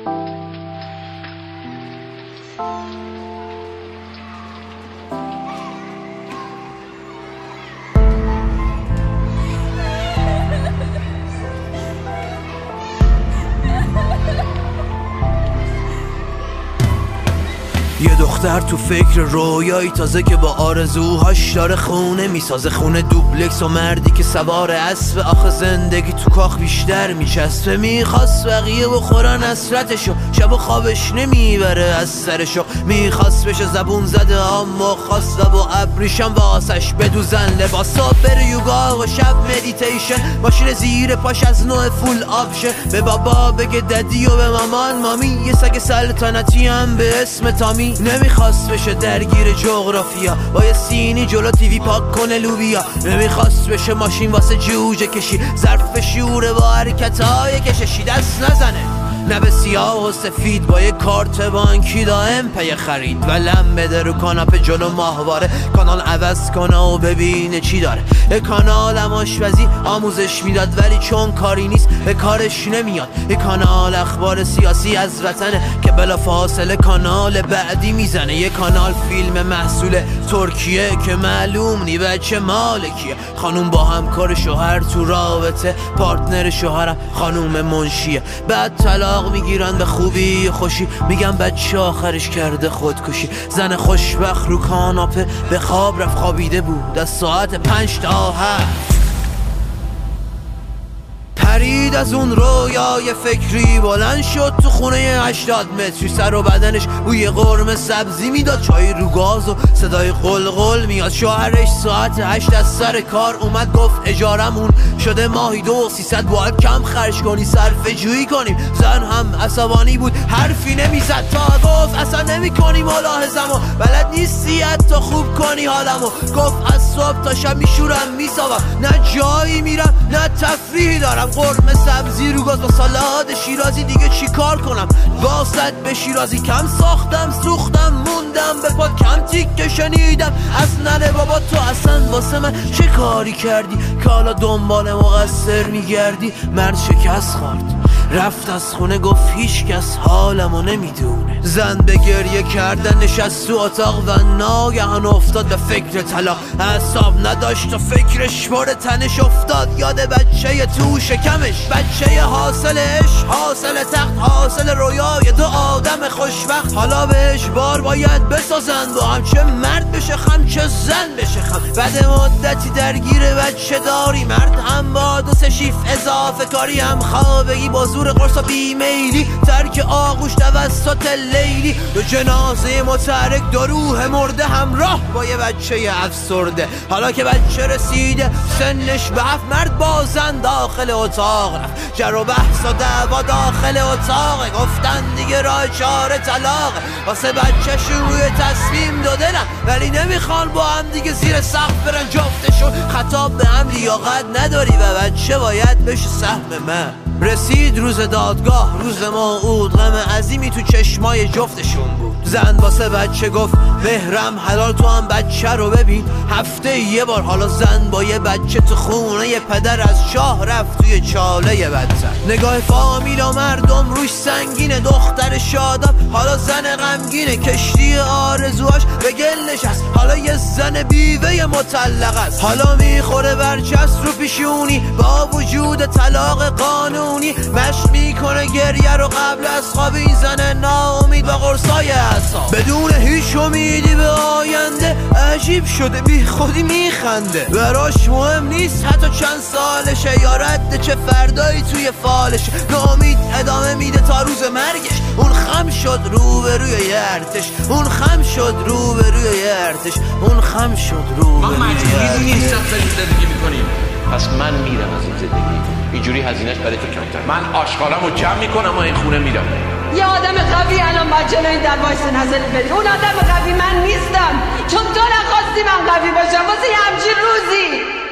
یه دختر تو فکر رویایی تازه که با آرزوهاش داره خونه میسازه، خونه دوبلکس و مردی که سوار اسب. آخه زندگی تو کاخ بیشتر میچسبه، میخواست بقیه بخورن حسرتشو، شب و خوابش نمیبره از سرشو. میخواست بشه زبون زده اما خواست و ابریشم واسش بدوزن لباسا، بره یوگا و شب مدیتیشن، ماشین زیر پاش از نوع فول آپشه، به بابا بگه ددی و به مامان مامی، یه سگ سلطنتی هم به اسم تامی. نمیخواست بشه درگیر جغرافیا، با یه سینی جلو تیوی پاک کنه لوبیا. نمیخواست بشه ماشین واسه جوجه کشی، ظرف شوره با حرکتای کششی. دست نزنه نه به سیاه و سفید، با یه کارت بانکی دائم پی خرید و لم بده رو کاناپه جلو ماهواره. کانال عوض کنه و ببینه چی داره. یه کانال هم آشپزی آموزش میداد ولی چون کاری نیست به کارش نمیاد. یه کانال اخبار سیاسی از وطنه که بلا فاصله کانال بعدی میزنه. یه کانال فیلم محصول ترکیه که معلوم نی بچه مال کیه. خانوم با همکار شوهر تو رابطه، پارتنر شوهرم خانوم منشیه. بعد طلاق میگیرن به خوبی خوشی، میگن بچه آخرش کرده خودکشی. زن خوشبخت رو کاناپه به خواب رفت، خوابیده بود از ساعت 5 تا 7. پرید از اون رویای فکری، بلند شد تو خونه 80 متری. سر و بدنش بوی قرمه سبزی میداد، چای رو گاز و صدای قلقل میاد. شوهرش ساعت 8 از سر کار اومد، گفت اجارمون شده ماهی 2300، باید کم خرج کنی صرفه جویی کنیم. زن هم عصبانی بود حرفی نمیزد تا گفت اصلا نمی کنی ملاحظمو، بلد نیستی حتی خوب کنی حالمو. گفت از صبح تا شب میشورم میساوم، نه جایی میرم نه تفریحی دارم. قرمه سبزی رو گاز با سالاد شیرازی، دیگه چی کار کنم؟ واسط به شیرازی کم ساختم، سوختم موندم به پاد، کم تیکه شنیدم از ننه بابا. تو اصلا واسه من چه کاری کردی که حالا دنبال مقصر میگردی؟ مرد شکست خورد رفت از خونه، گفت هیچ کس حالمو نمیدونه. زن به گریه کردن نشست تو اتاق و ناگهان افتاد به فکر طلاق. اعصاب نداشت و فکرش پر تنش افتاد یاد بچه تو شکمش، بچه حاصلش، حاصل تخت، حاصل رویای دو آدم خوشبخت. حالا بهش بار باید بسازن با هم، چه مرد بشه خم چه زن بشه خم. بعد مدتی درگیر بچه داری، مرد هم با 2 شیف اضافه کاری، هم خوابگی با زور قرص و بیمیلی، ترک آغوش توسط لیلی. 2 جنازه متحرک، 2 روح مرده همراه با یه بچه افسرده. حالا که بچه رسیده سنش به 7، مرد با زن داخل اتاق رفت، جر و بحث و دعوا داخل اتاق. گفتن دیگه راه چاره طلاق، واسه بچه شروع تصمیم دادنم ولی نمیخوان با هم دیگه زیر سقف برن جفتشون. خطاب به هم لیاقت نداری و بچه باید بشه سهم من. رسید روز دادگاه، روز موعود، غم عظیمی تو چشمای جفتشون بود. زن واسه بچه گفت بهرم حلال تو هم بچه رو ببین، هفته یه بار. حالا زن با یه بچه تو خونه یه پدر از شاه رفت توی چاله بدتر. نگاه فامیل و مردم روش سنگینه، دختر شاداب حالا زن غمگینه. کشتی آرزوهاش به گل نشست، حالا یه زن بیوه مطلق است. حالا میخوره برچست رو پیشونی با وجود طلاق قانونی. مشت میکنه گریه رو قبل از خواب، این زن ناامید با قرصای اعصاب. بدون هیچ امیدی به آینده عجیب شده بی خودی میخنده. براش مهم نیست حتی چند سالشه یا رد چه فردایی توی فالشه. ناامید ادامه میده تا روز مرگش. اون خم شد روبروی یه ارتش، اون خم شد روبروی یه ارتش، اون خم شد روبروی ما مجبوری نیستم زندگی میکنیم. پس من میرم از این زندگی، اینجوری هزینهش برای تو کمتر. من آشغالمو جمع میکنم و این خونه میرم. یه آدم قوی الان باید جلوی در وایس نظرت بدی. اون آدم قوی من نیستم، چون تو نخواستی من قوی باشم واسه یه همچین روزی.